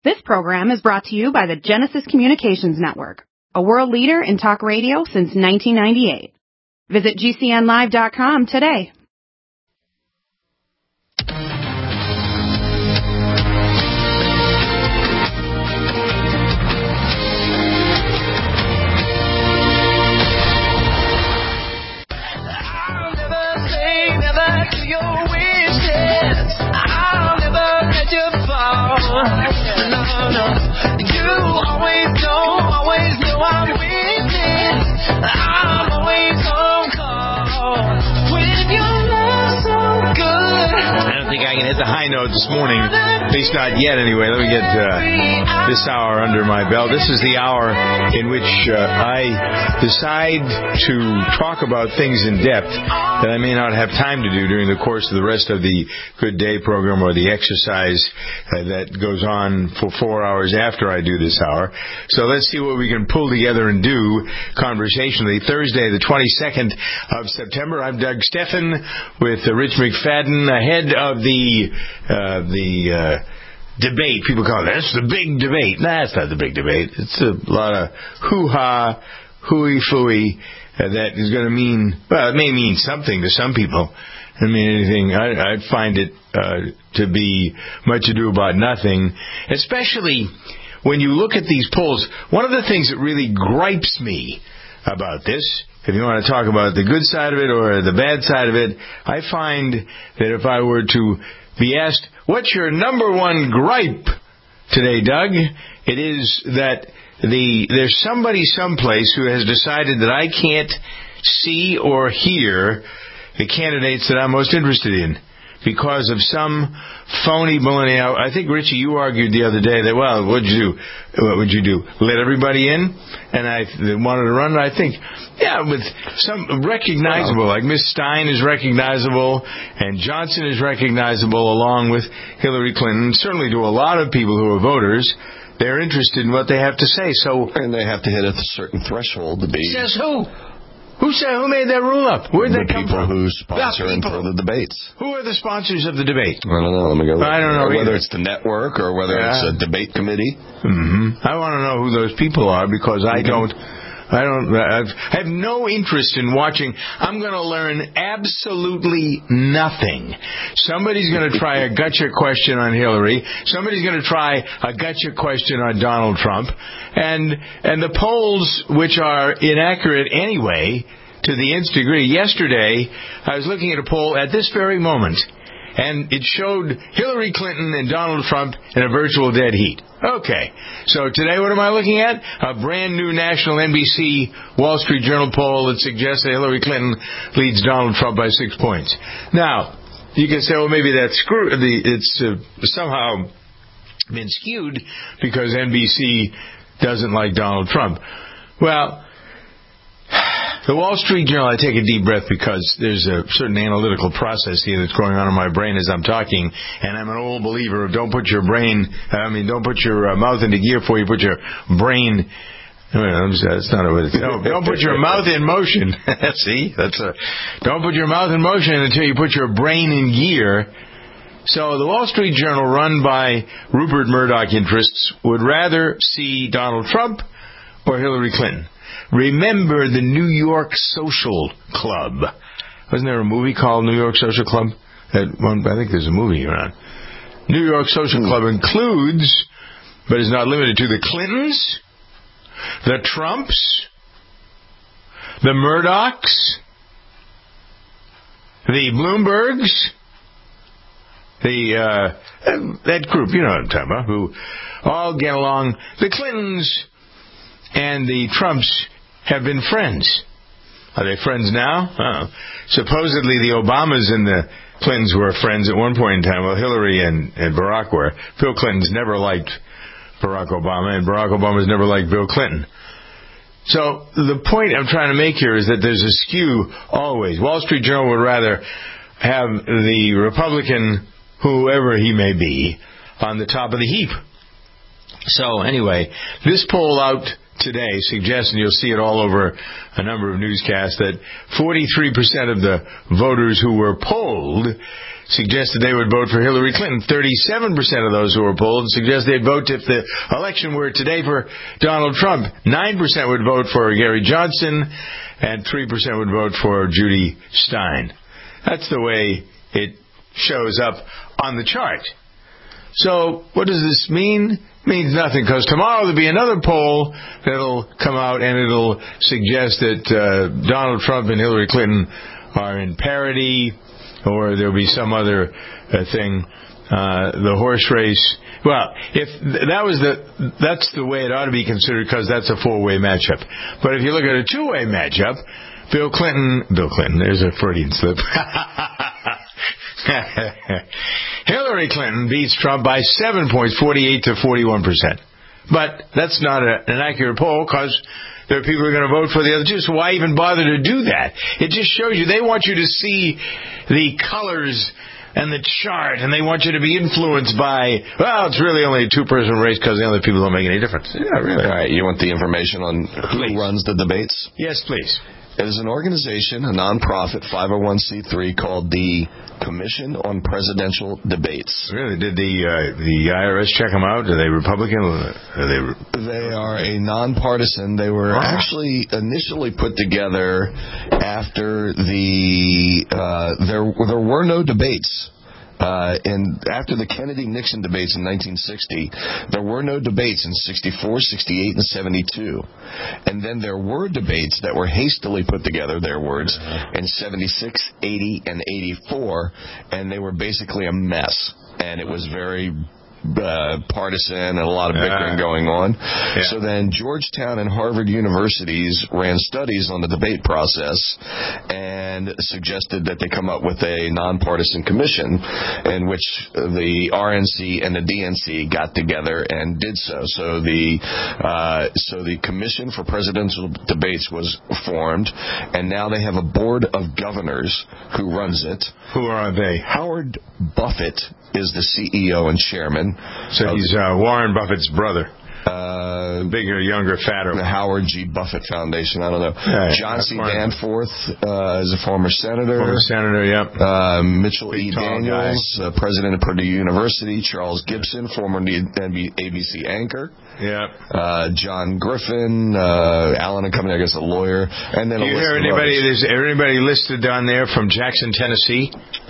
This program is brought to you by the Genesis Communications Network, a world leader in talk radio since 1998. Visit GCNlive.com today. I'll never say never to your wishes. I'll never let you fall. No. You always know I'm waiting. I'm always on call. When your love's so good. I don't think I can hit the high note this morning. At least not yet, anyway. Let me get this hour under my belt. This is the hour in which I decide to talk about things in depth that I may not have time to do during the course of the rest of the Good Day program or the exercise that goes on for 4 hours after I do this hour. So let's see what we can pull together and do conversationally. Thursday, the 22nd of September, I'm Doug Steffen with Rich McFadden ahead of the debate. People call it, that's the big debate. Nah, it's not the big debate. It's a lot of hoo-ha, hooey-fooey that is going to mean, well, it may mean something to some people. I mean, anything. I find it to be much ado about nothing, especially when you look at these polls. One of the things that really gripes me about this, if you want to talk about the good side of it or the bad side of it, I find that if I were to be asked, what's your number one gripe today, Doug? It is that there's somebody someplace who has decided that I can't see or hear the candidates that I'm most interested in because of some phony millennial. I think, Richie, you argued the other day that, well, what would you do? Let everybody in? And I wanted to run, I think, yeah, with some recognizable, like Miss Stein is recognizable, and Johnson is recognizable, along with Hillary Clinton. Certainly to a lot of people who are voters, they're interested in what they have to say. And they have to hit a certain threshold to be... Says who? Who made that rule up? Where'd that come from? The people who sponsor and throw the debates. Who are the sponsors of the debate? I don't know. Let me go look. I don't know whether it's the network or whether it's a debate committee. Mm-hmm. I want to know who those people are because I have no interest in watching. I'm going to learn absolutely nothing. Somebody's going to try a gotcha question on Hillary. Somebody's going to try a gotcha question on Donald Trump. And the polls, which are inaccurate anyway, to the nth degree. Yesterday, I was looking at a poll at this very moment, and it showed Hillary Clinton and Donald Trump in a virtual dead heat. Okay. So today, what am I looking at? A brand new national NBC Wall Street Journal poll that suggests that Hillary Clinton leads Donald Trump by 6 points. Now, you can say, well, maybe that's it's somehow been skewed because NBC doesn't like Donald Trump. Well, the Wall Street Journal, I take a deep breath because there's a certain analytical process here that's going on in my brain as I'm talking, and I'm an old believer of don't put your mouth into gear before you put your brain. That's not what it's. No, don't put your mouth in motion. See, don't put your mouth in motion until you put your brain in gear. So the Wall Street Journal, run by Rupert Murdoch interests, would rather see Donald Trump or Hillary Clinton. Remember the New York Social Club. Wasn't there a movie called New York Social Club? I think there's a movie around. New York Social Club includes, but is not limited to, the Clintons, the Trumps, the Murdochs, the Bloombergs, that group, you know what I'm talking about, who all get along. The Clintons and the Trumps have been friends. Are they friends now? Supposedly the Obamas and the Clintons were friends at one point in time. Well, Hillary and Barack were. Bill Clinton's never liked Barack Obama, and Barack Obama's never liked Bill Clinton. So the point I'm trying to make here is that there's a skew always. Wall Street Journal would rather have the Republican, whoever he may be, on the top of the heap. So anyway, this poll out today suggests, and you'll see it all over a number of newscasts, that 43% of the voters who were polled suggested they would vote for Hillary Clinton. 37% of those who were polled suggest they'd vote if the election were today for Donald Trump. 9% would vote for Gary Johnson, and 3% would vote for Judy Stein. That's the way it shows up on the chart. So what does this mean? It means nothing, because tomorrow there'll be another poll that'll come out and it'll suggest that Donald Trump and Hillary Clinton are in parity, or there'll be some other thing, the horse race. Well, if that's the way it ought to be considered, because that's a four-way matchup. But if you look at a two-way matchup, Bill Clinton, there's a Freudian slip. Hillary Clinton beats Trump by 7 points, 48 to 41%. But that's not an accurate poll, because there are people who are going to vote for the other two. So why even bother to do that? It just shows you they want you to see the colors and the chart, and they want you to be influenced by, well, it's really only a two-person race because the other people don't make any difference. Yeah, really. All right, you want the information on who runs the debates? Yes, please. It is an organization, a nonprofit 501c3 called the Commission on Presidential Debates. Really? Did the IRS check them out? Are they Republican? They are a nonpartisan. They were actually initially put together after there were no debates. And after the Kennedy-Nixon debates in 1960, there were no debates in 64, 68, and 72. And then there were debates that were hastily put together, their words, in 76, 80, and 84, and they were basically a mess. And it was very partisan and a lot of bickering going on. Yeah. So then Georgetown and Harvard universities ran studies on the debate process and suggested that they come up with a nonpartisan commission in which the RNC and the DNC got together and did so. So the Commission for Presidential Debates was formed, and now they have a board of governors who runs it. Who are they? Howard Buffett is the CEO and chairman. So he's Warren Buffett's brother. Bigger, younger, fatter. The Howard G. Buffett Foundation. I don't know. John C. Danforth is a former senator. Yep. Mitchell E. Daniels, president of Purdue University. Charles Gibson, former ABC anchor. Yep. John Griffin, Allen and Company, I guess a lawyer. And then do you hear anybody? Is anybody listed down there from Jackson, Tennessee?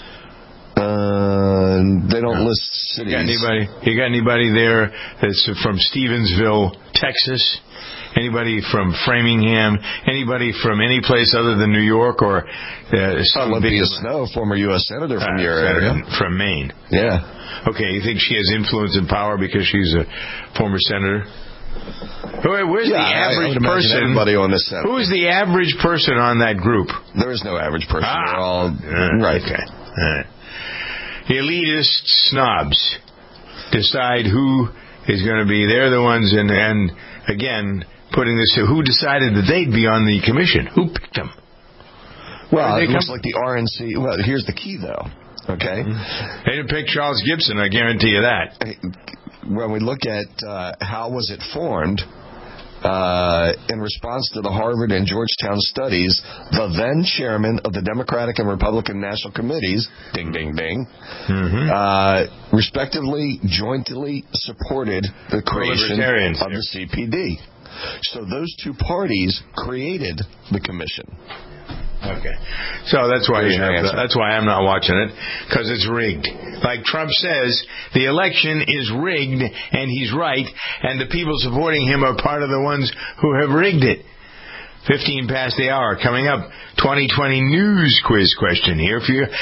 They don't list cities. You got anybody there that's from Stevensville, Texas? Anybody from Framingham? Anybody from any place other than New York or Olympia Snow, former U.S. senator from your area, from Maine? Yeah. Okay, you think she has influence and power because she's a former senator? Where's the average person? Everybody on this set. Who is the average person on that group? There is no average person. They're all right. Okay. All right. Elitist snobs decide who is going to be. They're the ones, and again, putting this to who decided that they'd be on the commission. Who picked them? Well, it looks like the RNC. Well, here's the key, though. Okay, they didn't pick Charles Gibson. I guarantee you that. When we look at how was it formed. In response to the Harvard and Georgetown studies, the then chairman of the Democratic and Republican National Committees, ding, ding, ding, respectively, jointly supported the creation of the CPD. So those two parties created the commission. Okay, so that's why that's why I'm not watching it, because it's rigged. Like Trump says, the election is rigged, and he's right, and the people supporting him are part of the ones who have rigged it. 15 past the hour. Coming up, 2020 news quiz question here for you.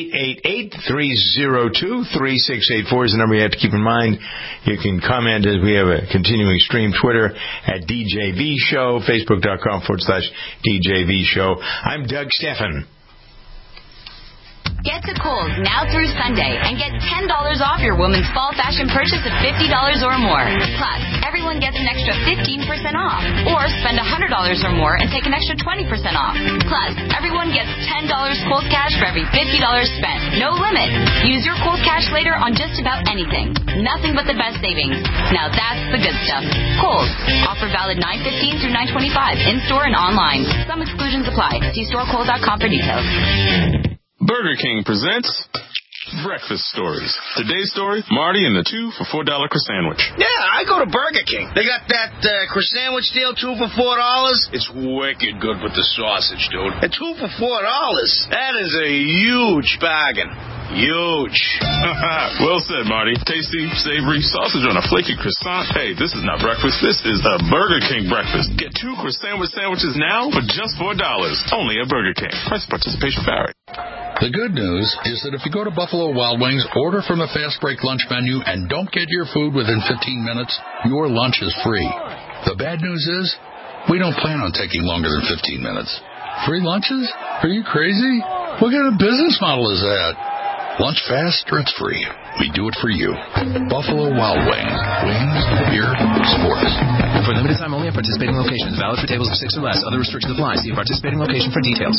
888-302-3684 is the number you have to keep in mind. You can comment as we have a continuing stream. Twitter at DJV Show. Facebook.com/DJV Show. I'm Doug Steffen. Get Get to Kohl's now through Sunday and get $10 off your women's fall fashion purchase of $50 or more. Plus, everyone gets an extra 15% off. Or spend $100 or more and take an extra 20% off. Plus, everyone gets $10 Kohl's Cash for every $50 spent. No limit. Use your Kohl's Cash later on just about anything. Nothing but the best savings. Now that's the good stuff. Kohl's. Offer valid 9/15 through 9/25. In-store and online. Some exclusions apply. See storekohl.com for details. Burger King presents Breakfast Stories. Today's story, Marty and the 2 for $4 croissant. Yeah, I go to Burger King. They got that croissant deal, 2 for $4. It's wicked good with the sausage, dude. And 2 for $4, that is a huge bargain. Huge. Well said, Marty. Tasty, savory, sausage on a flaky croissant. Hey, this is not breakfast. This is a Burger King breakfast. Get 2 croissant sandwiches now for just $4. Only at Burger King. Price participation vary. The good news is that if you go to Buffalo Wild Wings, order from the Fast Break lunch menu, and don't get your food within 15 minutes, your lunch is free. The bad news is, we don't plan on taking longer than 15 minutes. Free lunches? Are you crazy? What kind of business model is that? Lunch fast or it's free. We do it for you. Buffalo Wild Wings. Wings, beer, sports. For limited time only at participating locations. Valid for tables of 6 or less. Other restrictions apply. See a participating location for details.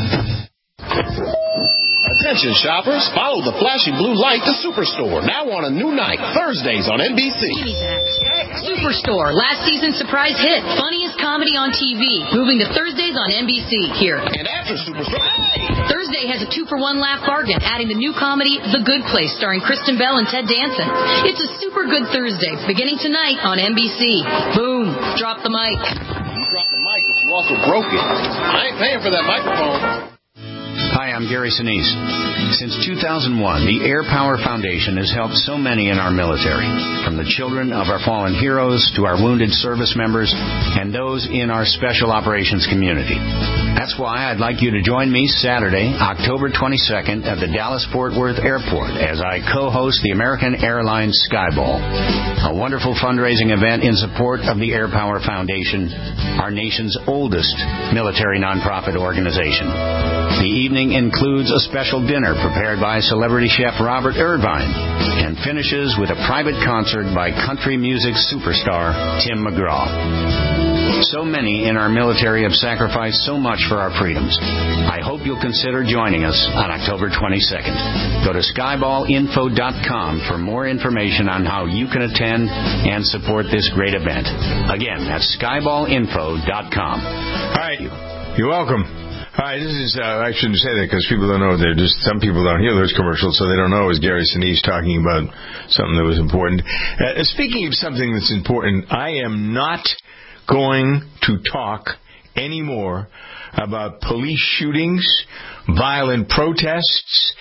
Attention shoppers, follow the flashing blue light to Superstore, now on a new night, Thursdays on NBC. Superstore, last season's surprise hit, funniest comedy on TV, moving to Thursdays on NBC here. And after Superstore, Thursday has a 2-for-1 laugh bargain, adding the new comedy The Good Place, starring Kristen Bell and Ted Danson. It's a super good Thursday, beginning tonight on NBC. Boom, drop the mic. You dropped the mic, but you also broke it. I ain't paying for that microphone. Hi, I'm Gary Sinise. Since 2001, the Air Power Foundation has helped so many in our military, from the children of our fallen heroes to our wounded service members and those in our special operations community. That's why I'd like you to join me Saturday, October 22nd at the Dallas-Fort Worth Airport as I co-host the American Airlines Skyball, a wonderful fundraising event in support of the Air Power Foundation, our nation's oldest military nonprofit organization. The evening includes a special dinner prepared by celebrity chef Robert Irvine and finishes with a private concert by country music superstar Tim McGraw. So many in our military have sacrificed so much for our freedoms. I hope you'll consider joining us on October 22nd. Go to skyballinfo.com for more information on how you can attend and support this great event. Again, that's skyballinfo.com. All right. You're welcome. Hi, this is, I shouldn't say that because people don't know. Some people don't hear those commercials, so they don't know it was Gary Sinise talking about something that was important. Speaking of something that's important, I am not going to talk anymore about police shootings, violent protests,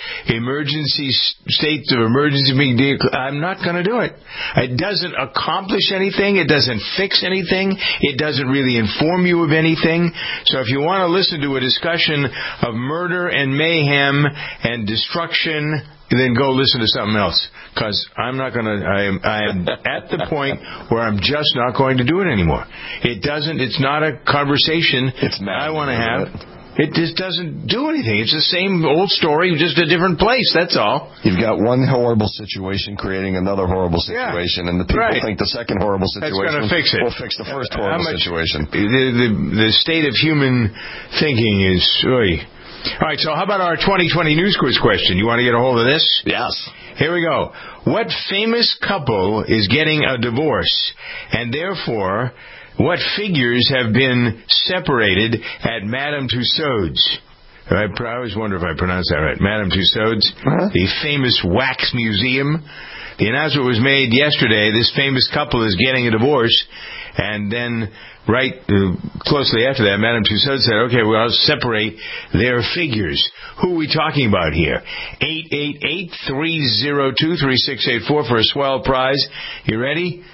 states of emergency. I'm not going to do it. It doesn't accomplish anything. It doesn't fix anything. It doesn't really inform you of anything. So if you want to listen to a discussion of murder and mayhem and destruction, then go listen to something else. Because I'm not going to, I am at the point where I'm just not going to do it anymore. It's not a conversation I want to have. It just doesn't do anything. It's the same old story, just a different place, that's all. You've got one horrible situation creating another horrible situation, and the people think the second horrible situation will fix the first horrible situation. The state of human thinking is... All right, so how about our 2020 news quiz question? You want to get a hold of this? Yes. Here we go. What famous couple is getting a divorce, and therefore, what figures have been separated at Madame Tussauds? I always wonder if I pronounce that right. Madame Tussauds, the famous wax museum. The announcement was made yesterday. This famous couple is getting a divorce, and then closely after that, Madame Tussauds said, okay, well, I'll separate their figures. Who are we talking about here? 888-302-3684 for a swell prize. You ready?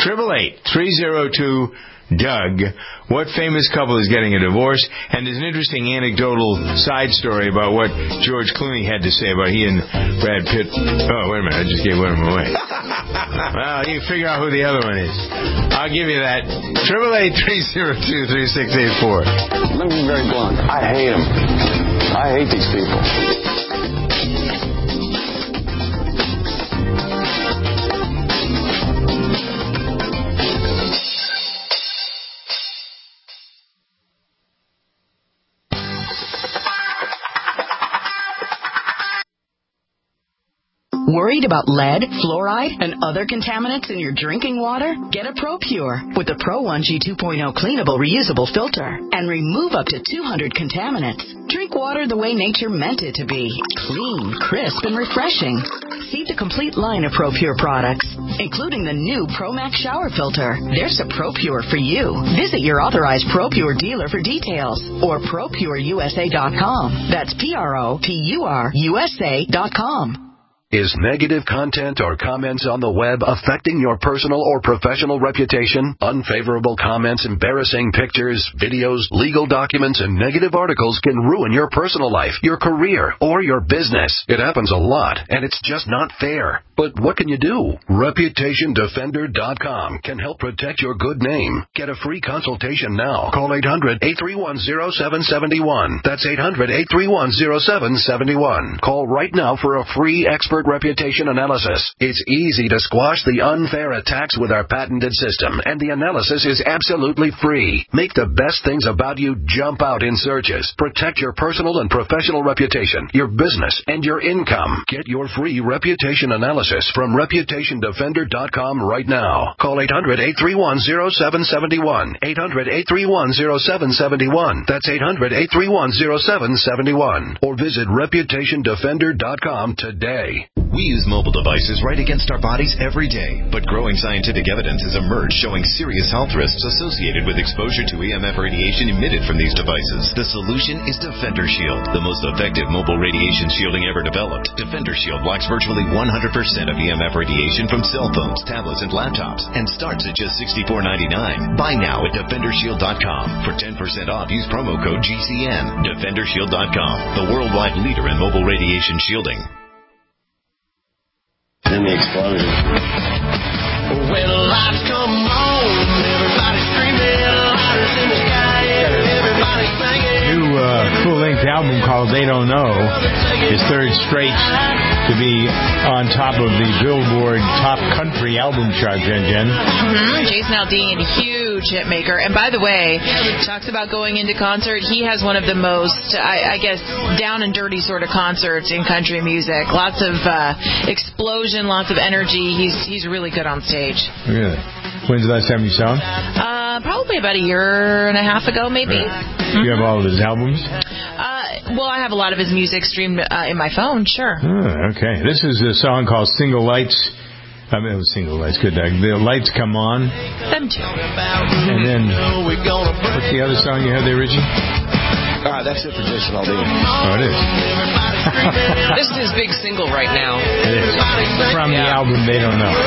888-302-DOUG. What famous couple is getting a divorce? And there's an interesting anecdotal side story about what George Clooney had to say about he and Brad Pitt. Oh, wait a minute. I just gave one of them away. Well, you can figure out who the other one is. I'll give you that. 888-302-3684. Let me be very blunt. I hate them. I hate these people. Worried about lead, fluoride, and other contaminants in your drinking water? Get a ProPure with the Pro 1G 2.0 cleanable reusable filter and remove up to 200 contaminants. Drink water the way nature meant it to be. Clean, crisp, and refreshing. See the complete line of ProPure products, including the new ProMax shower filter. There's a ProPure for you. Visit your authorized ProPure dealer for details or ProPureUSA.com. That's ProPureUSA.com. Is negative content or comments on the web affecting your personal or professional reputation? Unfavorable comments, embarrassing pictures, videos, legal documents, and negative articles can ruin your personal life, your career, or your business. It happens a lot, and it's just not fair. But what can you do? ReputationDefender.com can help protect your good name. Get a free consultation now. Call 800-831-0771. That's 800-831-0771. Call right now for a free expert reputation analysis. It's easy to squash the unfair attacks with our patented system, and the analysis is absolutely free. Make the best things about you jump out in searches. Protect your personal and professional reputation, your business, and your income. Get your free reputation analysis from ReputationDefender.com right now. Call 800-831-0771. 800-831-0771. That's 800-831-0771. Or visit ReputationDefender.com today. We use mobile devices right against our bodies every day, but growing scientific evidence has emerged showing serious health risks associated with exposure to EMF radiation emitted from these devices. The solution is Defender Shield, the most effective mobile radiation shielding ever developed. Defender Shield blocks virtually 100% of EMF radiation from cell phones, tablets, and laptops, and starts at just $64.99. Buy now at DefenderShield.com. For 10% off, use promo code GCN. DefenderShield.com, the worldwide leader in mobile radiation shielding. Then the explosion. When lights come on, everybody's screaming, lighters in the sky, everybody's singing. New full-length album called They Don't Know is third straight to be on top of the Billboard Top Country Album chart, Jen. Jason Aldean, huge hit maker. And by the way, talks about going into concert. He has one of the most, I guess, down and dirty sort of concerts in country music. Lots of explosion, lots of energy. He's really good on stage. Really? When's the last time you saw him? Probably about a year and a half ago, maybe. Right. Do you have all of his albums? Well, I have a lot of his music streamed in my phone, sure. Oh, okay. This is a song called Single Lights. I mean, it was Single Lights. Good. The Lights Come On. Them too. And then, what's the other song you had there, Richie? That's it for Jason Aldean. Oh, it is. This is his big single right now. It is. From the album They Don't Know.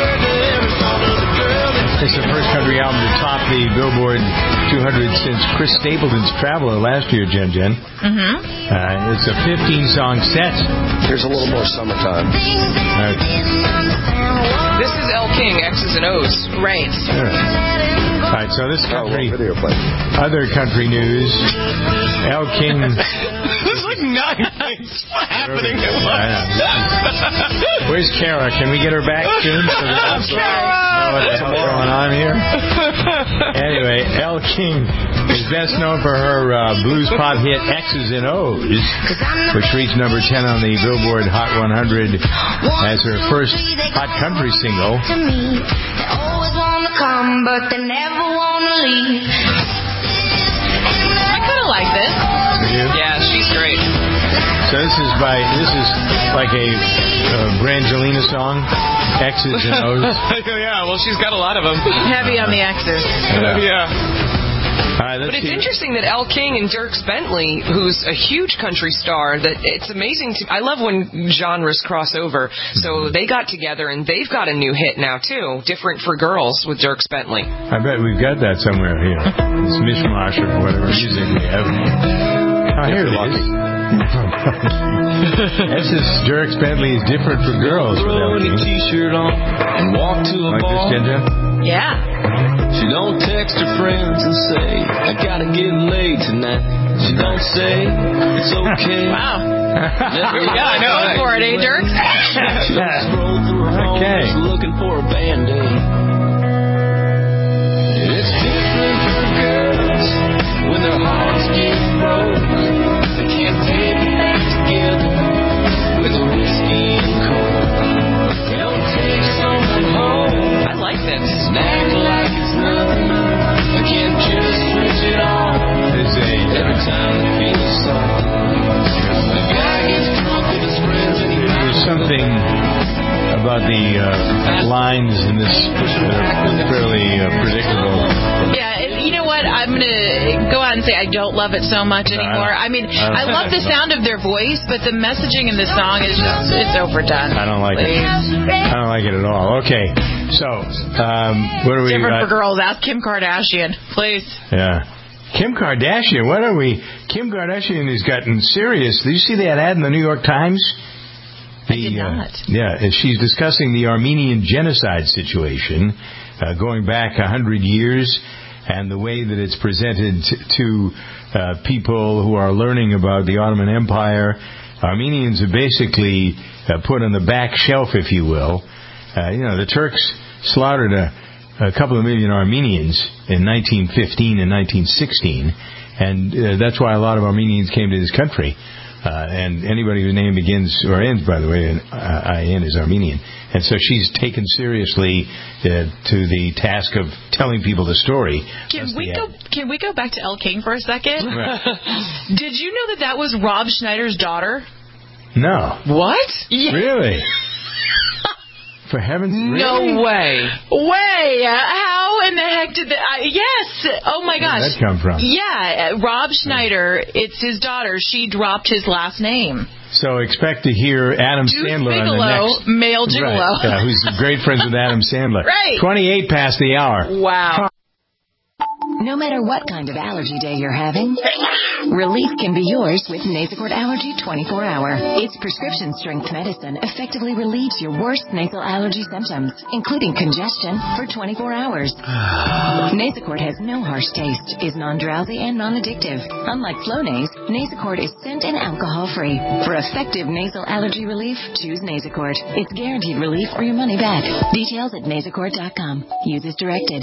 It's the first country album to top the Billboard 200 since Chris Stapleton's Traveler last year, Jen. It's a 15-song set. Here's a little more summertime. This is Elle King, X's and O's. Right. All right, so this country, other country news, Elle King. There's like 9 things happening at once. Where's Kara? Can we get her back soon? Know what the hell's going on here? Anyway, Elle King is best known for her blues pop hit X's and O's, which reached number 10 on the Billboard Hot 100 as her first hot country single. They always want to come, but they never want to leave. I kind of like this. Yeah, she's great. So this is like a Brangelina song, X's and O's. Yeah, well, she's got a lot of them. Heavy on the X's. Yeah. All right, but it's interesting that Elle King and Dierks Bentley, who's a huge country star, that it's amazing to... I love when genres cross over. So they got together, and they've got a new hit now, too. Different for Girls with Dierks Bentley. I bet we've got that somewhere here. This mishmash of whatever music we have. Oh, here it is. This is Dierks Bentley is Different for Girls. Throw any t-shirt on and walk to a bar. Yeah. She don't text her friends and say, I gotta get laid tonight. She don't say, it's okay. Wow. Here we go. I know it for it, eh, Dierks? She don't scroll through her phone looking for a Band-Aid. It's different for girls when their hearts get broke. They can't take it back together with a whiskey and coke. like it's nothing. I can't just switch it on. Every time I feel the song. The guy gets drunk with his friends and he There's something about the lines in this fairly predictable. Yeah, you know what? I'm going to go out and say I don't love it so much anymore. I mean, I love the sound of their voice, but the messaging in this song is just, it's overdone. I don't like it. I don't like it at all. Okay, so what are we? Different for girls. Ask Kim Kardashian, please. Yeah. Kim Kardashian, what are we? Kim Kardashian has gotten serious. Did you see that ad in the New York Times? I did not. Yeah, she's discussing the Armenian genocide situation going back 100 years and the way that it's presented to people who are learning about the Ottoman Empire. Armenians are basically put on the back shelf, if you will. The Turks slaughtered a couple of million Armenians in 1915 and 1916, and that's why a lot of Armenians came to this country. And anybody whose name begins or ends, by the way, in IN is Armenian. And so she's taken seriously to the task of telling people the story. Can we go back to Elle King for a second? Right. Did you know that was Rob Schneider's daughter? No. What? Yeah. Really? For heaven's sake. No way. How in the heck did that... yes. Oh, my gosh. Where did that come from? Yeah. Rob Schneider, it's his daughter. She dropped his last name. So expect to hear Adam Sandler Bigelow, on the next... male gigolo. Right. Who's great friends with Adam Sandler. Right. 28 past the hour. Wow. No matter what kind of allergy day you're having, relief can be yours with Nasacort Allergy 24-Hour. Its prescription-strength medicine effectively relieves your worst nasal allergy symptoms, including congestion, for 24 hours. Nasacort has no harsh taste, is non-drowsy, and non-addictive. Unlike Flonase, Nasacort is scent and alcohol-free. For effective nasal allergy relief, choose Nasacort. It's guaranteed relief or your money back. Details at nasacort.com. Use as directed.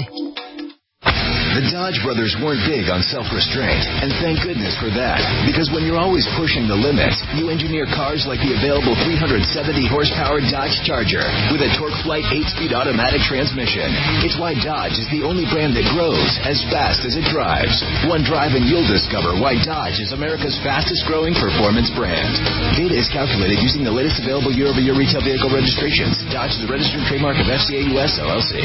The Dodge brothers weren't big on self-restraint, and thank goodness for that. Because when you're always pushing the limits, you engineer cars like the available 370-horsepower Dodge Charger with a Torque Flight 8-speed automatic transmission. It's why Dodge is the only brand that grows as fast as it drives. One drive and you'll discover why Dodge is America's fastest-growing performance brand. Data is calculated using the latest available year-over-year retail vehicle registrations. Dodge is a registered trademark of FCA US LLC.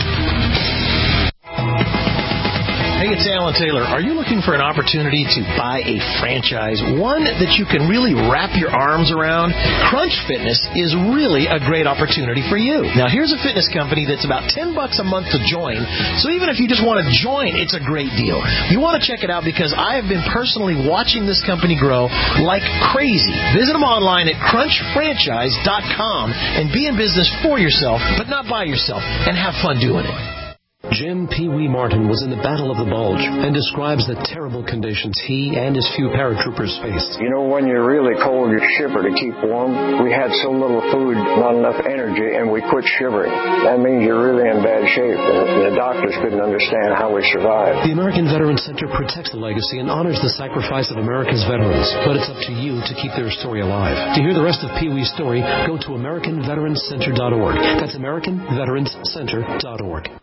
Hey, it's Alan Taylor. Are you looking for an opportunity to buy a franchise, one that you can really wrap your arms around? Crunch Fitness is really a great opportunity for you. Now, here's a fitness company that's about $10 a month to join, so even if you just want to join, it's a great deal. You want to check it out because I have been personally watching this company grow like crazy. Visit them online at crunchfranchise.com and be in business for yourself, but not by yourself, and have fun doing it. Jim Pee Wee Martin was in the Battle of the Bulge and describes the terrible conditions he and his few paratroopers faced. You know, when you're really cold, you shiver to keep warm. We had so little food, not enough energy, and we quit shivering. That means you're really in bad shape. The doctors couldn't understand how we survived. The American Veterans Center protects the legacy and honors the sacrifice of America's veterans, but it's up to you to keep their story alive. To hear the rest of Pee Wee's story, go to AmericanVeteransCenter.org. That's AmericanVeteransCenter.org.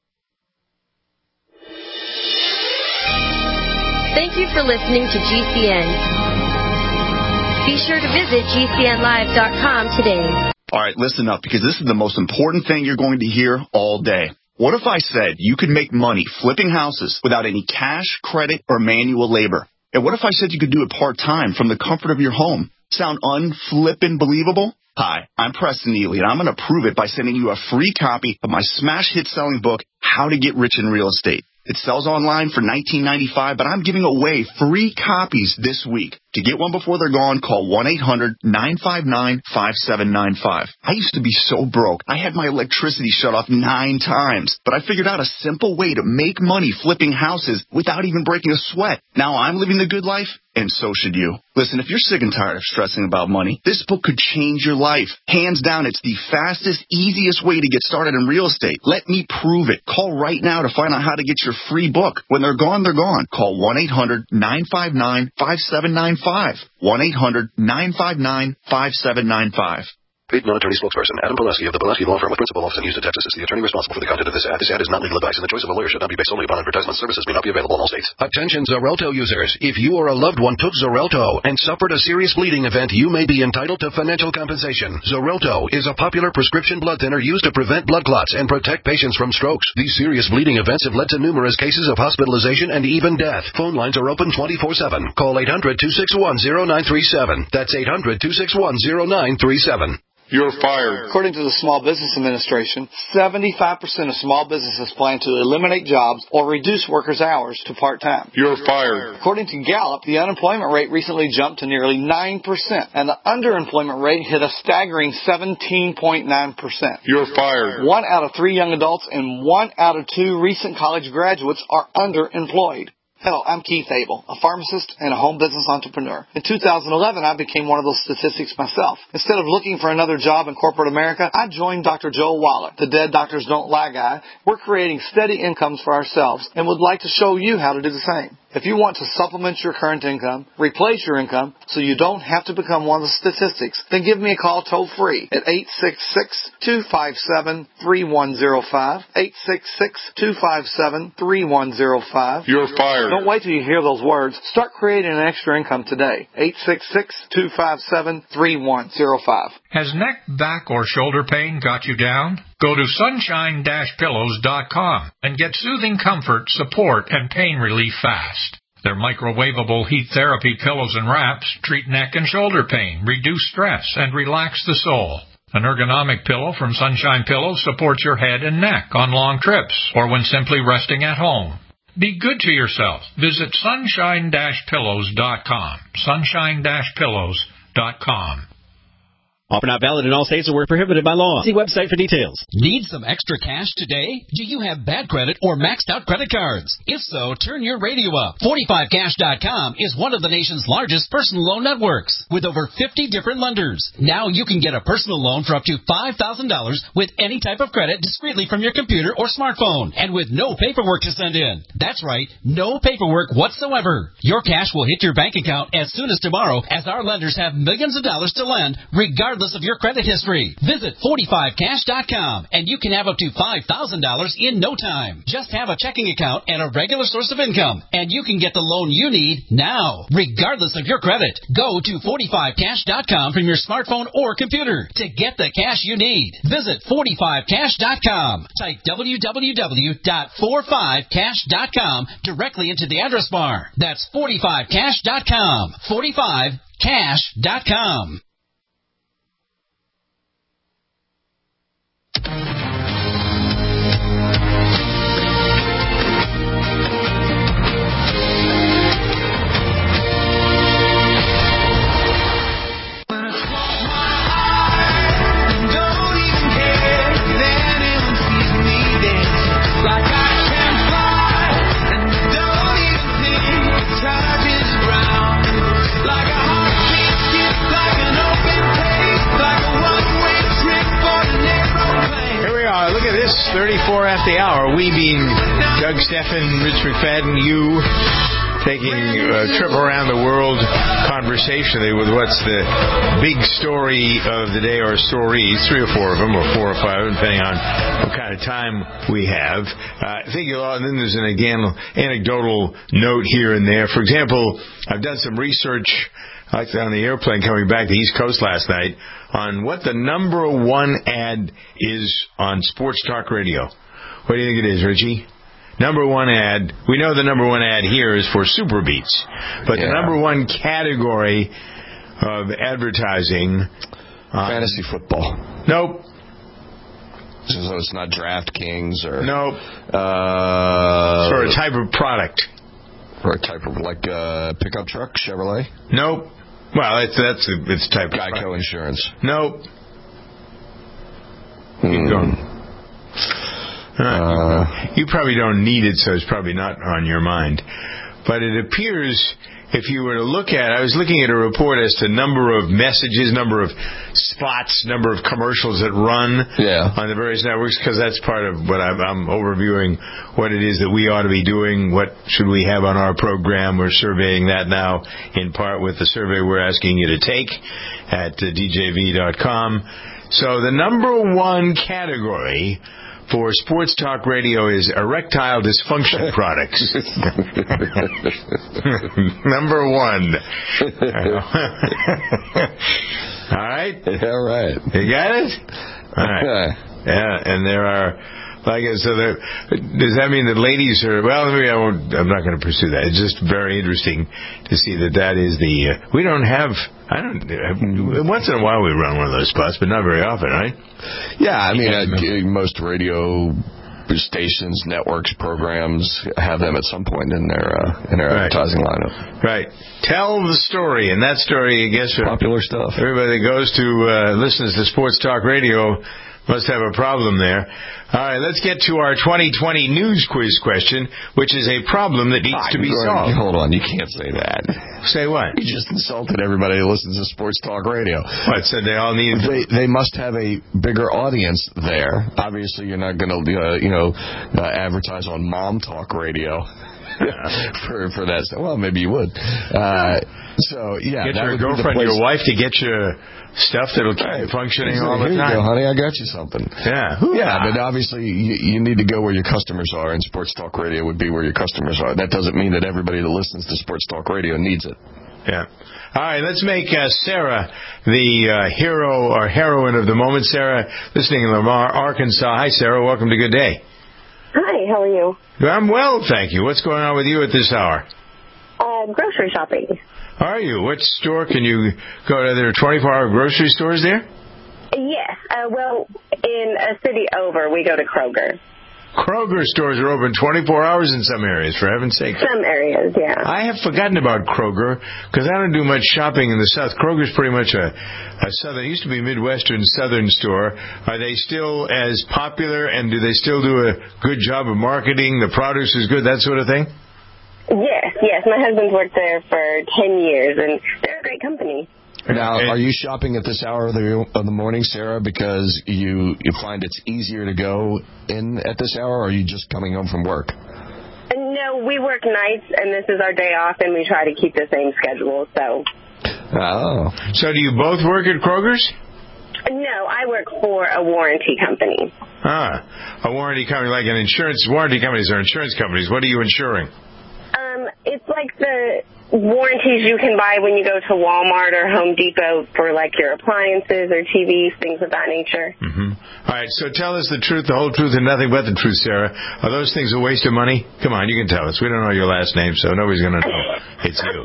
Thank you for listening to GCN. Be sure to visit GCNlive.com today. All right, listen up, because this is the most important thing you're going to hear all day. What if I said you could make money flipping houses without any cash, credit, or manual labor? And what if I said you could do it part-time from the comfort of your home? Sound unflippin' believable? Hi, I'm Preston Neely, and I'm going to prove it by sending you a free copy of my smash hit selling book, How to Get Rich in Real Estate. It sells online for $19.95, but I'm giving away free copies this week. To get one before they're gone, call 1-800-959-5795. I used to be so broke. I had my electricity shut off 9 times, but I figured out a simple way to make money flipping houses without even breaking a sweat. Now I'm living the good life, and so should you. Listen, if you're sick and tired of stressing about money, this book could change your life. Hands down, it's the fastest, easiest way to get started in real estate. Let me prove it. Call right now to find out how to get your free book. When they're gone, they're gone. Call 1-800-959-5795. 1-800-959-5795. Paid non-attorney spokesperson Adam Pileski of the Pileski Law Firm with principal office in Houston, Texas is the attorney responsible for the content of this ad. This ad is not legal advice, and the choice of a lawyer should not be based solely upon advertisement. Services may not be available in all states. Attention Xarelto users. If you or a loved one took Xarelto and suffered a serious bleeding event, you may be entitled to financial compensation. Xarelto is a popular prescription blood thinner used to prevent blood clots and protect patients from strokes. These serious bleeding events have led to numerous cases of hospitalization and even death. Phone lines are open 24/7. Call 800-261-0937. That's 800-261-0937. You're fired. According to the Small Business Administration, 75% of small businesses plan to eliminate jobs or reduce workers' hours to part-time. You're fired. According to Gallup, the unemployment rate recently jumped to nearly 9%, and the underemployment rate hit a staggering 17.9%. You're fired. 1 out of 3 young adults and 1 out of 2 recent college graduates are underemployed. Hello, I'm Keith Abel, a pharmacist and a home business entrepreneur. In 2011, I became one of those statistics myself. Instead of looking for another job in corporate America, I joined Dr. Joel Wallach, the Dead Doctors Don't Lie guy. We're creating steady incomes for ourselves and would like to show you how to do the same. If you want to supplement your current income, replace your income so you don't have to become one of the statistics, then give me a call toll-free at 866-257-3105, 866-257-3105. You're fired. Don't wait till you hear those words. Start creating an extra income today. 866-257-3105. Has neck, back, or shoulder pain got you down? Go to sunshine-pillows.com and get soothing comfort, support, and pain relief fast. Their microwavable heat therapy pillows and wraps treat neck and shoulder pain, reduce stress, and relax the soul. An ergonomic pillow from Sunshine Pillows supports your head and neck on long trips or when simply resting at home. Be good to yourself. Visit sunshine-pillows.com. Sunshine-pillows.com. Offer not valid in all states or were prohibited by law. See website for details. Need some extra cash today? Do you have bad credit or maxed out credit cards? If so, turn your radio up. 45cash.com is one of the nation's largest personal loan networks with over 50 different lenders. Now you can get a personal loan for up to $5,000 with any type of credit discreetly from your computer or smartphone and with no paperwork to send in. That's right, no paperwork whatsoever. Your cash will hit your bank account as soon as tomorrow as our lenders have millions of dollars to lend regardless of your credit history. Visit 45cash.com and you can have up to $5,000 in no time. Just have a checking account and a regular source of income and you can get the loan you need now, regardless of your credit. Go to 45cash.com from your smartphone or computer to get the cash you need. Visit 45cash.com. Type www.45cash.com directly into the address bar. That's 45cash.com. 45cash.com. Look at this, 34 after the hour. We being Doug Steffen, Rich McFadden, you taking a trip around the world conversationally with what's the big story of the day or stories, 3 or 4 of them, or 4 or 5, depending on what kind of time we have. I think and then there's an anecdotal note here and there. For example, I've done some research on the airplane coming back to the East Coast last night on what the number 1 ad is on sports talk radio. What do you think it is, Richie? Number 1 ad. We know the number 1 ad here is for Super Beats, but the number 1 category of advertising, fantasy football. Nope. So it's not DraftKings or nope. For a type of product. For a type of pickup truck, Chevrolet. Nope. Well, it's type of Geico Insurance. Nope. Keep going. You probably don't need it, so it's probably not on your mind. But it appears, if you were to look at it, I was looking at a report as to number of messages, number of spots, number of commercials that run on the various networks, because that's part of what I'm overviewing, what it is that we ought to be doing, what should we have on our program. We're surveying that now, in part with the survey we're asking you to take at djv.com. So the number one category for sports talk radio is erectile dysfunction products. Number one. All right? All right. You got it? All right. Yeah, and there are... does that mean that ladies are... Well, I'm not going to pursue that. It's just very interesting to see that is the... we don't have... once in a while we run one of those spots, but not very often, right? Yeah, I mean, most radio stations, networks, programs have them at some point in their advertising lineup. Right. Tell the story, and that story, I guess... Popular stuff. Everybody that goes to listens to Sports Talk Radio must have a problem there. All right, let's get to our 2020 news quiz question, which is a problem that needs to be solved. Hold on, you can't say that. Say what? You just insulted everybody who listens to Sports Talk Radio. What, said they all need... They must have a bigger audience there. Obviously, you're not going to, advertise on Mom Talk Radio. for that. Well, maybe you would. So, yeah. Get your girlfriend, your wife to get you stuff that'll keep you functioning all the time. Here you go, honey. I got you something. Yeah. Yeah, but obviously you need to go where your customers are, and Sports Talk Radio would be where your customers are. That doesn't mean that everybody that listens to Sports Talk Radio needs it. Yeah. All right, let's make Sarah the hero or heroine of the moment. Sarah, listening in Lamar, Arkansas. Hi, Sarah. Welcome to Good Day. Hi, how are you? I'm well, thank you. What's going on with you at this hour? Grocery shopping. Are you? What store can you go to? There are 24-hour grocery stores there? Yes. Well, in a city over, we go to Kroger. Kroger stores are open 24 hours in some areas, for heaven's sake. Some areas, yeah. I have forgotten about Kroger because I don't do much shopping in the South. Kroger's pretty much a southern, it used to be a Midwestern southern store. Are they still as popular, and do they still do a good job of marketing? The produce is good, that sort of thing? Yes. My husband's worked there for 10 years, and they're a great company. Now, are you shopping at this hour of the morning, Sarah, because you find it's easier to go in at this hour, or are you just coming home from work? No, we work nights, and this is our day off, and we try to keep the same schedule, so... Oh. So do you both work at Kroger's? No, I work for a warranty company. A warranty company, like an insurance... Warranty companies are insurance companies. What are you insuring? It's like the warranties you can buy when you go to Walmart or Home Depot for, like, your appliances or TVs, things of that nature. Mm-hmm. All right, so tell us the truth, the whole truth, and nothing but the truth, Sarah. Are those things a waste of money? Come on, you can tell us. We don't know your last name, so nobody's going to know it's you.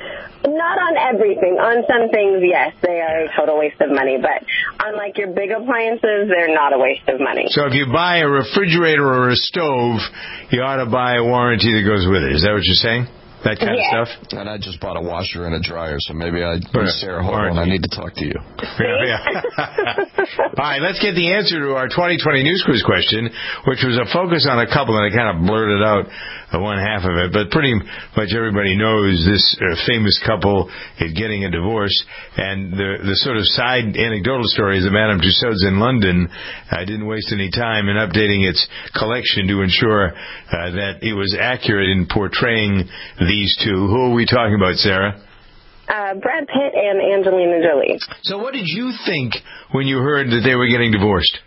Not on everything. On some things, yes, they are a total waste of money. But on, like, your big appliances, they're not a waste of money. So if you buy a refrigerator or a stove, you ought to buy a warranty that goes with it. Is that what you're saying? That kind of stuff? And I just bought a washer and a dryer, so maybe Sarah, hold on, I need to talk to you. Yeah. All right, let's get the answer to our 2020 news quiz question, which was a focus on a couple, and I kind of blurted out one half of it, but pretty much everybody knows this famous couple is getting a divorce, and the sort of side anecdotal story is that Madame Tussauds in London didn't waste any time in updating its collection to ensure that it was accurate in portraying these two. Who are we talking about, Sarah? Brad Pitt and Angelina Jolie. So what did you think when you heard that they were getting divorced?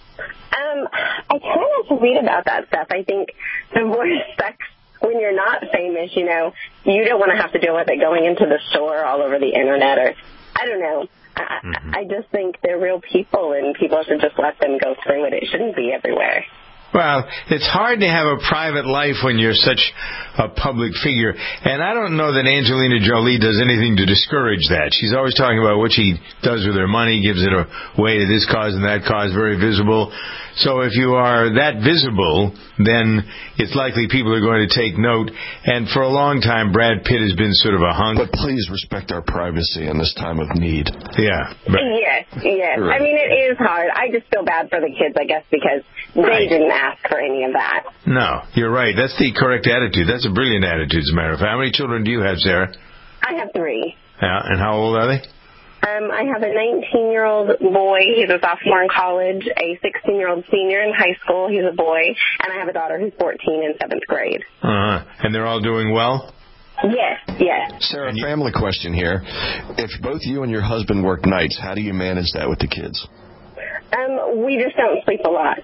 I try not to read about that stuff. I think divorce sucks when you're not famous, you know. You don't want to have to deal with it going into the store all over the internet, or I don't know. I just think they're real people, and people should just let them go through it. It shouldn't be everywhere. Well, it's hard to have a private life when you're such a public figure. And I don't know that Angelina Jolie does anything to discourage that. She's always talking about what she does with her money, gives it away to this cause and that cause, very visible. So if you are that visible, then it's likely people are going to take note. And for a long time, Brad Pitt has been sort of a hunk. But please respect our privacy in this time of need. Yeah. Yes. Right. I mean, it is hard. I just feel bad for the kids, I guess, because they didn't ask for any of that. No, you're right. That's the correct attitude. That's a brilliant attitude, as a matter of fact. How many children do you have, Sarah? I have 3. Yeah, and how old are they? I have a 19-year-old boy. He's a sophomore in college, a 16-year-old senior in high school. He's a boy. And I have a daughter who's 14 in 7th grade. And they're all doing well? Yes. Sarah, family question here. If both you and your husband work nights, how do you manage that with the kids? We just don't sleep a lot.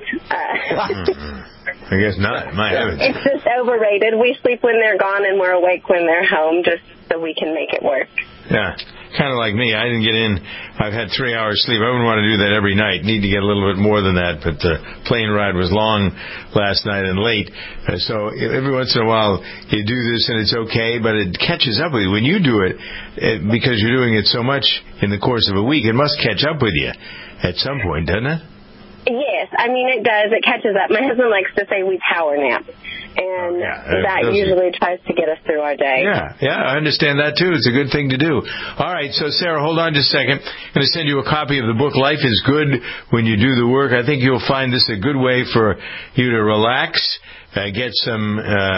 I guess not. My heavens. It's just overrated. We sleep when they're gone and we're awake when they're home, just so we can make it work. Yeah, kind of like me. I didn't get in. I've had 3 hours sleep. I wouldn't want to do that every night. Need to get a little bit more than that. But the plane ride was long last night and late. So every once in a while you do this and it's okay, but it catches up with you. When you do it, because you're doing it so much in the course of a week, it must catch up with you at some point, doesn't it? Yes, I mean, it does. It catches up. My husband likes to say we power nap, and that usually tries to get us through our day. Yeah, I understand that, too. It's a good thing to do. All right, so, Sarah, hold on just a second. I'm going to send you a copy of the book, Life is Good When You Do the Work. I think you'll find this a good way for you to relax, get some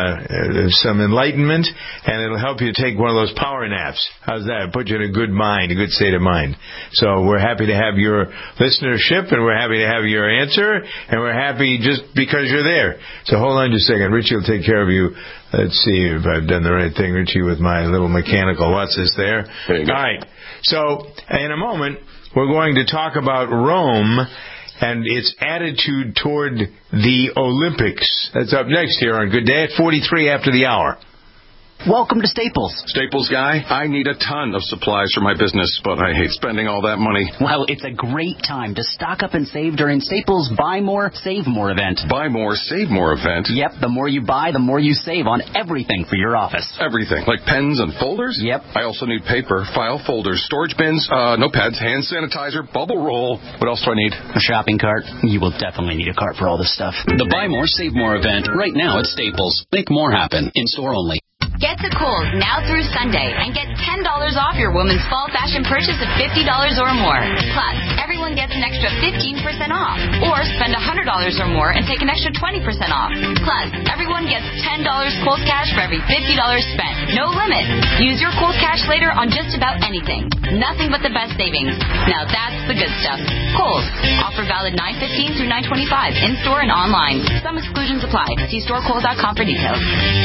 enlightenment, and it'll help you take one of those power naps. How's that? Put you in a good mind, a good state of mind. So we're happy to have your listenership, and we're happy to have your answer, and we're happy just because you're there. So hold on just a second. Richie will take care of you. Let's see if I've done the right thing, Richie, with my little mechanical. What's this there? There you go. All right. So in a moment, we're going to talk about Rome and its attitude toward the Olympics. That's up next here on Good Day at 43 after the hour. Welcome to Staples. Staples guy, I need a ton of supplies for my business, but I hate spending all that money. Well, it's a great time to stock up and save during Staples' Buy More, Save More event. Buy More, Save More event? Yep, the more you buy, the more you save on everything for your office. Everything? Like pens and folders? Yep. I also need paper, file folders, storage bins, notepads, hand sanitizer, bubble roll. What else do I need? A shopping cart. You will definitely need a cart for all this stuff. The Buy More, Save More event right now at Staples. Make more happen. In store only. Get to Kohl's now through Sunday and get $10 off your women's fall fashion purchase of $50 or more. Plus, everyone gets an extra 15% off. Or spend $100 or more and take an extra 20% off. Plus, everyone gets $10 Kohl's cash for every $50 spent. No limit. Use your Kohl's cash later on just about anything. Nothing but the best savings. Now that's the good stuff. Kohl's. Offer valid 9/15 through 9/25 in-store and online. Some exclusions apply. See storekohl's.com for details.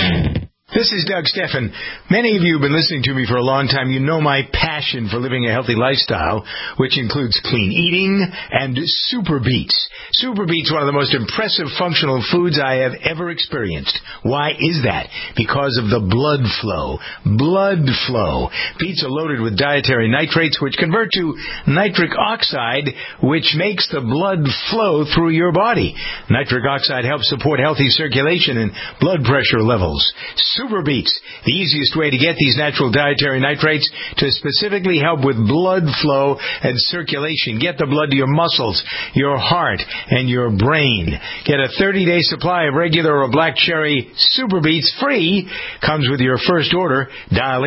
This is Doug Steffen. Many of you have been listening to me for a long time. You know my passion for living a healthy lifestyle, which includes clean eating and Super Beets. Super Beets, one of the most impressive functional foods I have ever experienced. Why is that? Because of the blood flow. Blood flow. Beets are loaded with dietary nitrates, which convert to nitric oxide, which makes the blood flow through your body. Nitric oxide helps support healthy circulation and blood pressure levels. Super Beets, the easiest way to get these natural dietary nitrates to specifically help with blood flow and circulation. Get the blood to your muscles, your heart, and your brain. Get a 30-day supply of regular or black cherry Super Beets free. Comes with your first order. Dial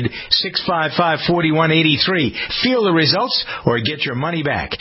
800-655-4183. Feel the results or get your money back.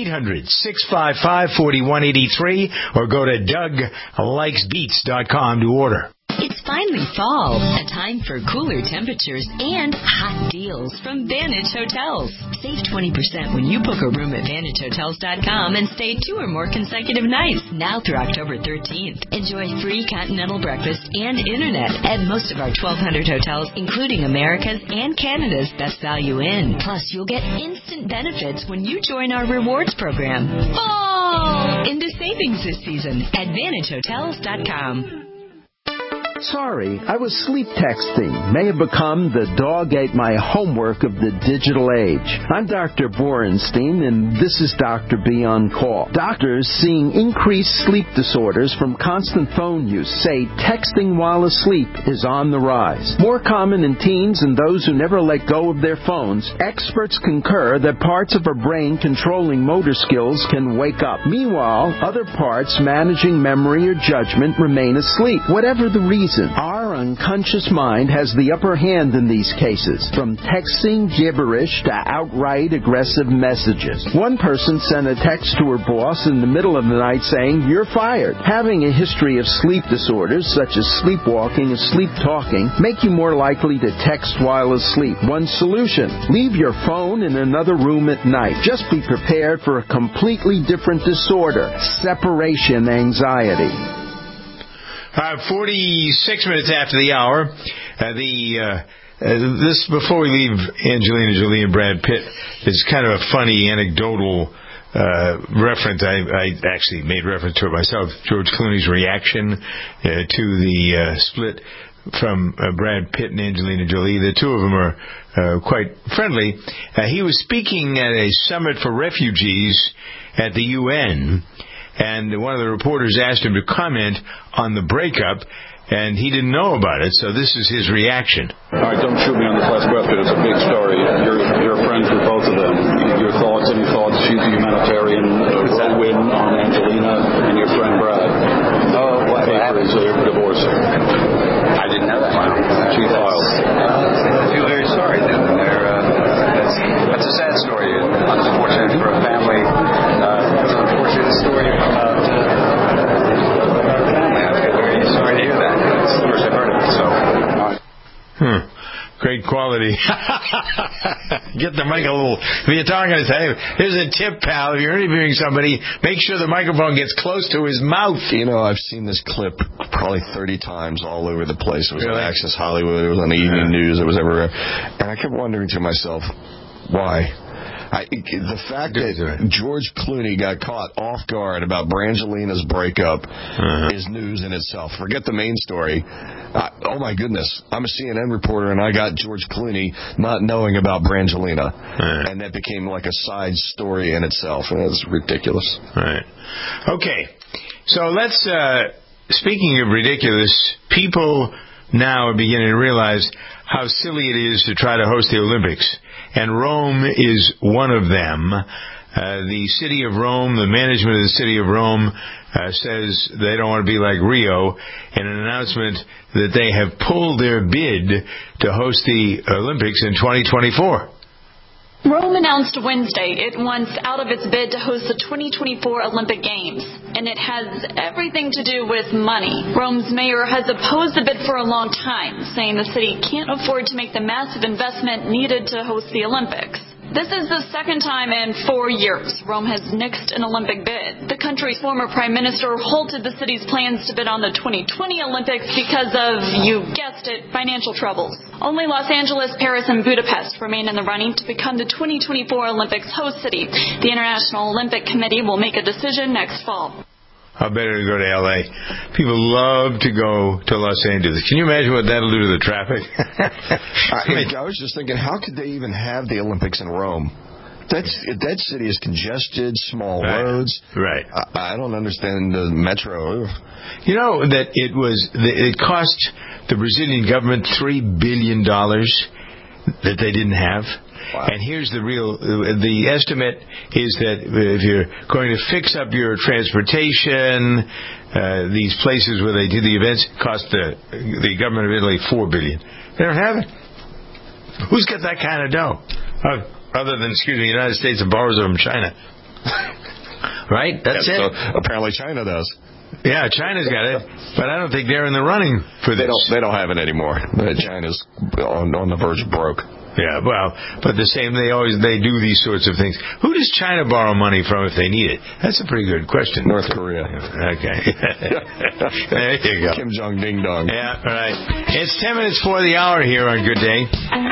800-655-4183 or go to DougLikesBeets.com to order. It's finally fall, a time for cooler temperatures and hot deals from Vantage Hotels. Save 20% when you book a room at VantageHotels.com and stay 2 or more consecutive nights, now through October 13th. Enjoy free continental breakfast and internet at most of our 1,200 hotels, including America's and Canada's Best Value Inn. Plus, you'll get instant benefits when you join our rewards program. Fall into savings this season at VantageHotels.com. Sorry, I was sleep texting. May have become the dog ate my homework of the digital age. I'm Dr. Borenstein, and this is Dr. B on Call. Doctors seeing increased sleep disorders from constant phone use say texting while asleep is on the rise. More common in teens and those who never let go of their phones, experts concur that parts of our brain controlling motor skills can wake up. Meanwhile, other parts managing memory or judgment remain asleep. Whatever the reason, our unconscious mind has the upper hand in these cases, from texting gibberish to outright aggressive messages. One person sent a text to her boss in the middle of the night saying, "You're fired." Having a history of sleep disorders, such as sleepwalking and sleep talking, make you more likely to text while asleep. One solution: leave your phone in another room at night. Just be prepared for a completely different disorder, separation anxiety. 46 minutes after the hour. This, before we leave Angelina Jolie and Brad Pitt, is kind of a funny anecdotal reference. I actually made reference to it myself. George Clooney's reaction to the split from Brad Pitt and Angelina Jolie. The two of them are quite friendly. He was speaking at a summit for refugees at the UN, and one of the reporters asked him to comment on the breakup, and he didn't know about it, so this is his reaction. All right, don't shoot me on this last question. It's a big story. You're friends with both of them. Your thoughts? Any thoughts? She's a humanitarian. Win on Angelina and your friend Brad. Oh, what happened? Their divorce. I didn't know that. Wow. She filed. I feel very sorry then. That's a sad story. It's unfortunate for a family. It's an unfortunate story about a family. I feel very sorry to hear that. It's the first I've heard of it. So. Great quality. Get the mic a little. If you're talking to say, here's a tip, pal. If you're interviewing somebody, make sure the microphone gets close to his mouth. You know, I've seen this clip probably 30 times all over the place. It was on Access Hollywood. It was on the evening news. It was everywhere. And I kept wondering to myself, why? The fact that George Clooney got caught off guard about Brangelina's breakup is news in itself. Forget the main story. Oh, my goodness. I'm a CNN reporter, and I got George Clooney not knowing about Brangelina. And that became like a side story in itself. And it's ridiculous. Right. Okay. So let's, speaking of ridiculous, people now are beginning to realize how silly it is to try to host the Olympics. And Rome is one of them. The city of Rome, the management of the city of Rome, says they don't want to be like Rio, in an announcement that they have pulled their bid to host the Olympics in 2024. Rome announced Wednesday it wants out of its bid to host the 2024 Olympic Games, and it has everything to do with money. Rome's mayor has opposed the bid for a long time, saying the city can't afford to make the massive investment needed to host the Olympics. This is the second time in 4 years Rome has nixed an Olympic bid. The country's former prime minister halted the city's plans to bid on the 2020 Olympics because of, you guessed it, financial troubles. Only Los Angeles, Paris, and Budapest remain in the running to become the 2024 Olympics host city. The International Olympic Committee will make a decision next fall. How better to go to L.A. People love to go to Los Angeles. Can you imagine what that'll do to the traffic? I was just thinking, how could they even have the Olympics in Rome? That city is congested, small roads. Right. I don't understand the metro. You know that it cost the Brazilian government $3 billion that they didn't have. Wow. And here's the estimate is that if you're going to fix up your transportation, these places where they do the events cost the government of Italy $4 billion. They don't have it. Who's got that kind of dough? Other than, the United States that borrows it from China. Right? That's it. So apparently China does. Yeah, China's got it, but I don't think they're in the running for this. They don't have it anymore. China's on the verge of broke. Yeah, well, but they do these sorts of things. Who does China borrow money from if they need it? That's a pretty good question. North Korea. Okay. There you go. Kim Jong Ding Dong. Yeah, right. It's 10 minutes before the hour here on Good Day.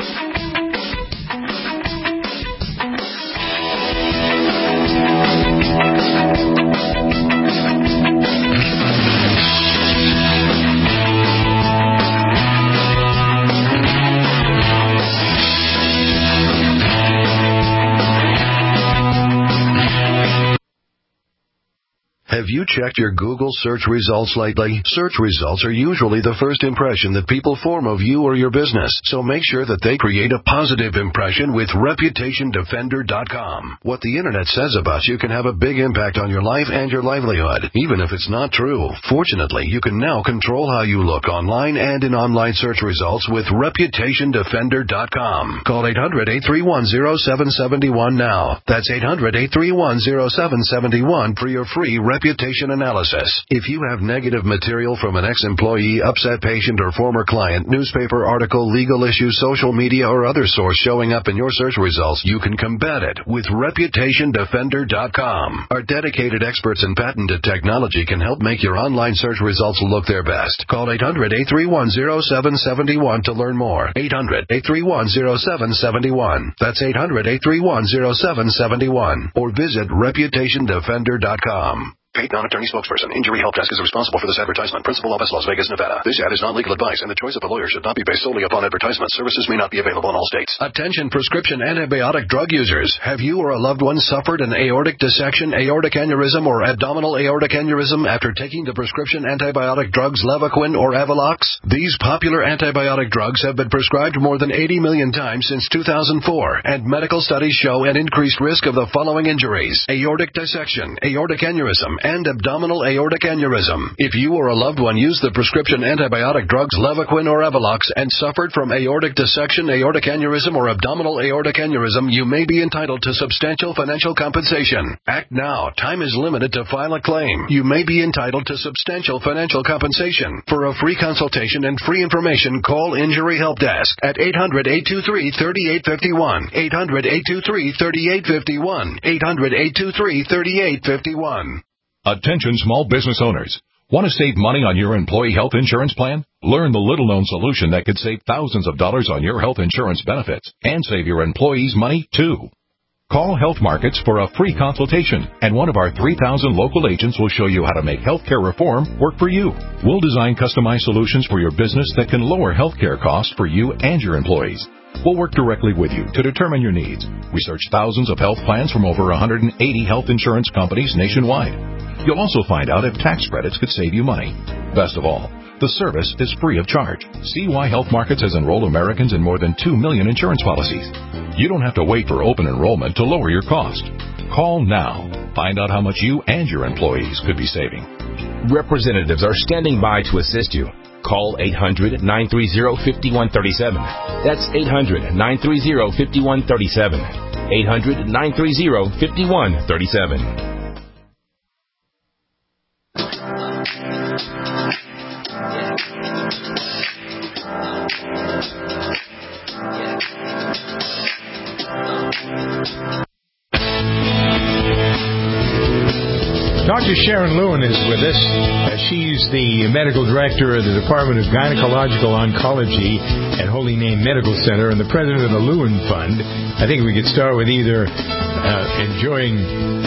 Have you checked your Google search results lately? Search results are usually the first impression that people form of you or your business, so make sure that they create a positive impression with ReputationDefender.com. What the Internet says about you can have a big impact on your life and your livelihood, even if it's not true. Fortunately, you can now control how you look online and in online search results with ReputationDefender.com. Call 800-831-0771 now. That's 800-831-0771 for your free Reputation Reputation Analysis. If you have negative material from an ex-employee, upset patient, or former client, newspaper article, legal issue, social media, or other source showing up in your search results, you can combat it with ReputationDefender.com. Our dedicated experts in patented technology can help make your online search results look their best. Call 800-831-0771 to learn more. 800-831-0771. That's 800-831-0771. Or visit ReputationDefender.com. Paid non-attorney spokesperson. Injury Help Desk is responsible for this advertisement. Principal office, Las Vegas, Nevada. This ad is not legal advice, and the choice of a lawyer should not be based solely upon advertisement. Services may not be available in all states. Attention prescription antibiotic drug users. Have you or a loved one suffered an aortic dissection, aortic aneurysm, or abdominal aortic aneurysm after taking the prescription antibiotic drugs Levaquin or Avelox? These popular antibiotic drugs have been prescribed more than 80 million times since 2004, and medical studies show an increased risk of the following injuries: aortic dissection, aortic aneurysm, and abdominal aortic aneurysm. If you or a loved one used the prescription antibiotic drugs Levaquin or Avelox and suffered from aortic dissection, aortic aneurysm, or abdominal aortic aneurysm, you may be entitled to substantial financial compensation. Act now. Time is limited to file a claim. You may be entitled to substantial financial compensation. For a free consultation and free information, call Injury Help Desk at 800-823-3851. 800-823-3851. 800-823-3851. Attention small business owners. Want to save money on your employee health insurance plan? Learn the little-known solution that could save thousands of dollars on your health insurance benefits and save your employees money, too. Call Health Markets for a free consultation, and one of our 3,000 local agents will show you how to make healthcare reform work for you. We'll design customized solutions for your business that can lower healthcare costs for you and your employees. We'll work directly with you to determine your needs. Research thousands of health plans from over 180 health insurance companies nationwide. You'll also find out if tax credits could save you money. Best of all, the service is free of charge. See why Health Markets has enrolled Americans in more than 2 million insurance policies. You don't have to wait for open enrollment to lower your cost. Call now. Find out how much you and your employees could be saving. Representatives are standing by to assist you. Call 800-930-5137. That's 800-930-5137. 800-930-5137. Dr. Sharon Lewin is with us. She's the medical director of the Department of Gynecological Oncology at Holy Name Medical Center and the president of the Lewin Fund. I think we could start with either enjoying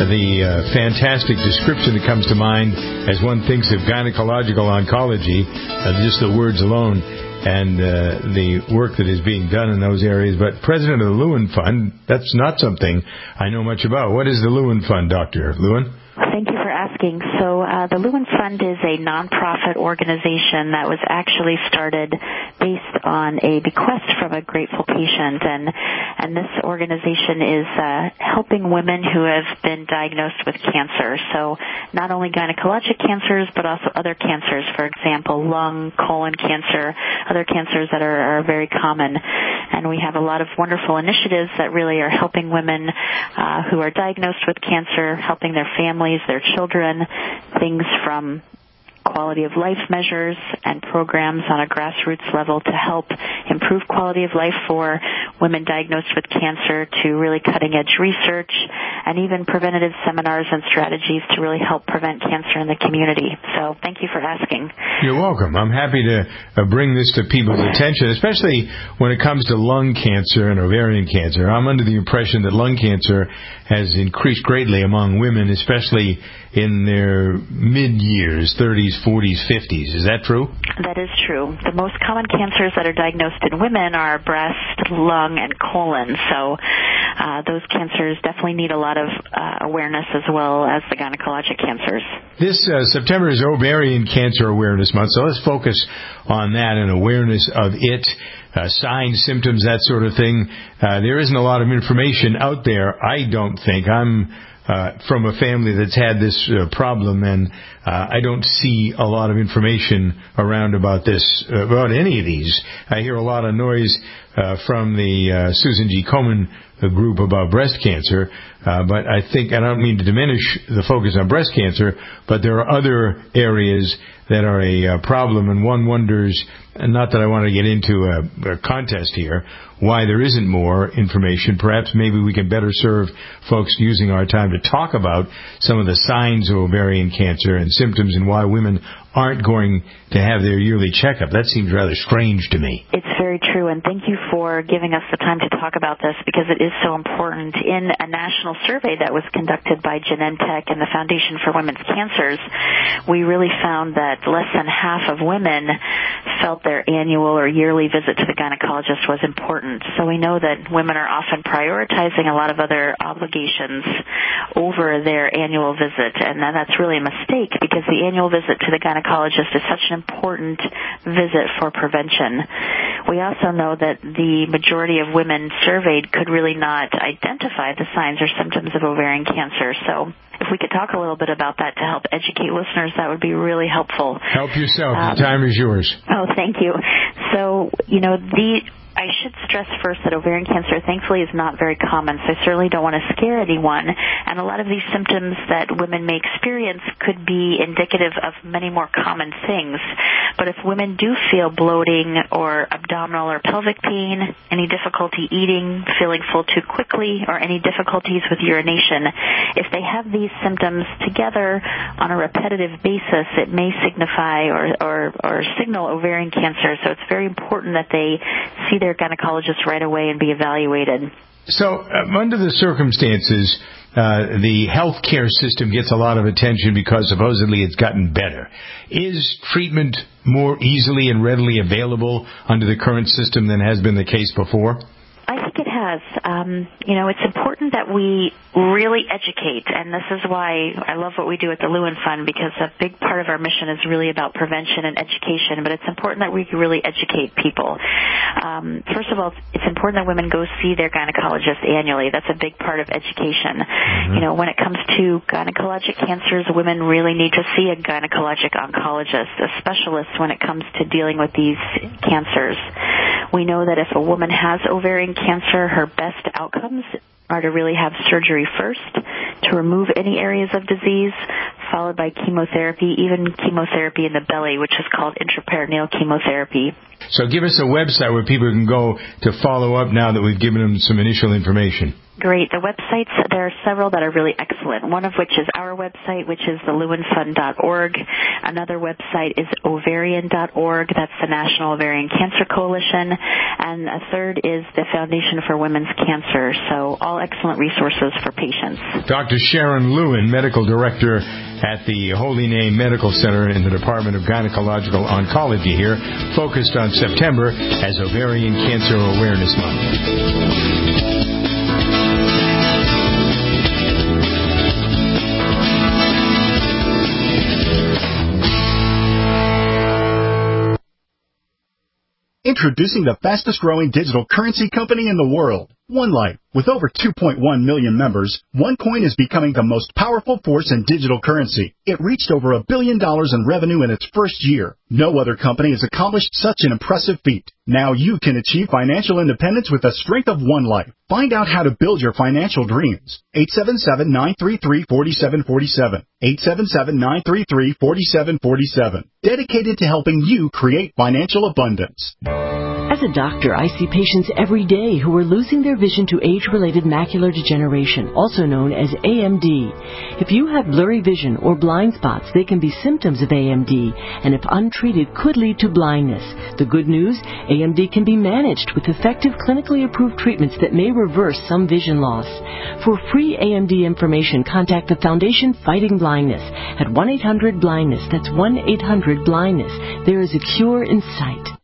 the fantastic description that comes to mind as one thinks of gynecological oncology, just the words alone, and the work that is being done in those areas. But president of the Lewin Fund, that's not something I know much about. What is the Lewin Fund, Dr. Lewin? Thank you for asking. So the Lewin Fund is a nonprofit organization that was actually started based on a bequest from a grateful patient, and this organization is helping women who have been diagnosed with cancer. So not only gynecologic cancers, but also other cancers, for example, lung, colon cancer, other cancers that are very common. And we have a lot of wonderful initiatives that really are helping women who are diagnosed with cancer, helping their families, their children, things from quality of life measures and programs on a grassroots level to help improve quality of life for women diagnosed with cancer, to really cutting-edge research, and even preventative seminars and strategies to really help prevent cancer in the community. So thank you for asking. You're welcome. I'm happy to bring this to people's attention, especially when it comes to lung cancer and ovarian cancer. I'm under the impression that lung cancer has increased greatly among women, especially in their mid-years, 30s, 40s, 50s. Is that true? That is true. The most common cancers that are diagnosed in women are breast, lung, and colon. So those cancers definitely need a lot of awareness as well as the gynecologic cancers. This September is Ovarian Cancer Awareness Month, so let's focus on that and awareness of it. Signs, symptoms, that sort of thing. There isn't a lot of information out there, I don't think. I'm from a family that's had this problem, and I don't see a lot of information around about this, about any of these. I hear a lot of noise from the Susan G. Komen group about breast cancer, But I think, and I don't mean to diminish the focus on breast cancer, but there are other areas that are a problem, and one wonders, and not that I want to get into a contest here, why there isn't more information. Perhaps maybe we can better serve folks using our time to talk about some of the signs of ovarian cancer and symptoms and why women aren't going to have their yearly checkup. That seems rather strange to me. It's very true, and thank you for giving us the time to talk about this because it is so important. In a national survey that was conducted by Genentech and the Foundation for Women's Cancers, we really found that less than half of women felt their annual or yearly visit to the gynecologist was important. So we know that women are often prioritizing a lot of other obligations over their annual visit, and that's really a mistake because the annual visit to the gynecologist is such an important visit for prevention. We also know that the majority of women surveyed could really not identify the signs or symptoms of ovarian cancer. So if we could talk a little bit about that to help educate listeners, that would be really helpful. Help yourself. The time is yours. Oh, thank you. So, I should stress first that ovarian cancer, thankfully, is not very common, so I certainly don't want to scare anyone. And a lot of these symptoms that women may experience could be indicative of many more common things. But if women do feel bloating or abdominal or pelvic pain, any difficulty eating, feeling full too quickly, or any difficulties with urination, if they have these symptoms together on a repetitive basis, it may signify or signal ovarian cancer. So it's very important that they see their gynecologist right away and be evaluated. So, under the circumstances, the healthcare system gets a lot of attention because supposedly it's gotten better. Is treatment more easily and readily available under the current system than has been the case before? I think it has. It's important that we really educate, and this is why I love what we do at the Lewin Fund, because a big part of our mission is really about prevention and education, but it's important that we really educate people. First of all, it's important that women go see their gynecologist annually. That's a big part of education. Mm-hmm. When it comes to gynecologic cancers, women really need to see a gynecologic oncologist, a specialist when it comes to dealing with these cancers. We know that if a woman has ovarian cancer, her best outcomes are to really have surgery first to remove any areas of disease, followed by chemotherapy, even chemotherapy in the belly, which is called intraperitoneal chemotherapy. So give us a website where people can go to follow up now that we've given them some initial information. Great. The websites, there are several that are really excellent, one of which is our website, which is thelewinfund.org. Another website is ovarian.org. That's the National Ovarian Cancer Coalition. And a third is the Foundation for Women's Cancer. So all excellent resources for patients. Dr. Sharon Lewin, Medical Director at the Holy Name Medical Center in the Department of Gynecological Oncology here, focused on September as Ovarian Cancer Awareness Month. Introducing the fastest growing digital currency company in the world, OneLife. With over 2.1 million members, OneCoin is becoming the most powerful force in digital currency. It reached over $1 billion in revenue in its first year. No other company has accomplished such an impressive feat. Now you can achieve financial independence with the strength of OneLife. Find out how to build your financial dreams. 877-933-4747. 877-933-4747. Dedicated to helping you create financial abundance. As a doctor, I see patients every day who are losing their vision to age-related macular degeneration, also known as AMD. If you have blurry vision or blind spots, they can be symptoms of AMD, and if untreated, could lead to blindness. The good news, AMD can be managed with effective clinically approved treatments that may reverse some vision loss. For free AMD information, contact the Foundation Fighting Blindness at 1-800-BLINDNESS. That's 1-800-BLINDNESS. There is a cure in sight.